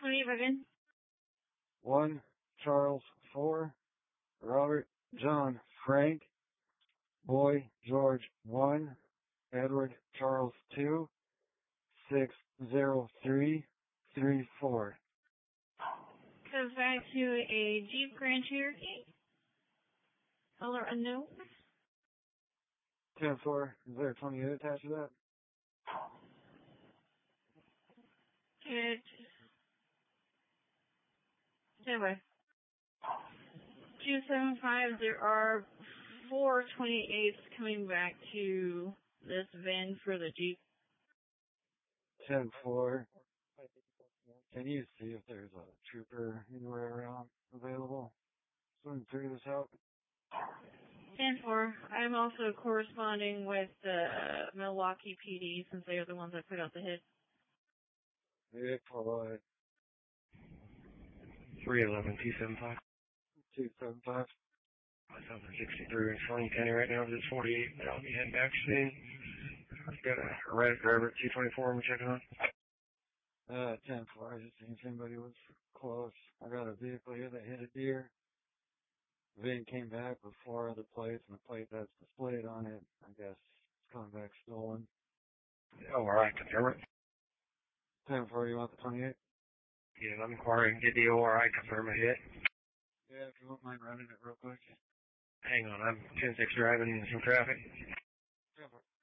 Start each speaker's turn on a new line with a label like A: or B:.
A: 28 again.
B: 1 Charles 4 Robert John Frank Boy George 1 Edward Charles 2 60334.
A: Comes back to a Jeep Grand Cherokee. Color unknown.
B: 10-4. Is there a 28 attached to that?
A: Good. Anyway. 275, there are 4 28s coming back to this VIN for the Jeep.
B: 10-4. Can you see if there's a trooper anywhere around available? So we can figure this out.
A: 10-4. I'm also corresponding with the Milwaukee PD since they are the ones that put out the hit.
B: 8-4.
C: 311 275.
B: 275.
C: Myself at 63 in Swanee County right now. It's 48, but I'll be heading back soon. I've got a erratic driver at 224 I'm checking on.
B: 10-4. I just seen if anybody was close. I got a vehicle here that hit a deer. VIN came back with 4 other plates, and the plate that's displayed on it, I guess, it's coming back stolen.
C: Oh, alright, confirm it.
B: 10-4, you want the 28?
C: Yeah, I'm inquiring. Get the ORI, confirm a hit.
B: Yeah, if you won't mind running it real quick.
C: Hang on, I'm 10-6 driving in some traffic.
B: 10-4.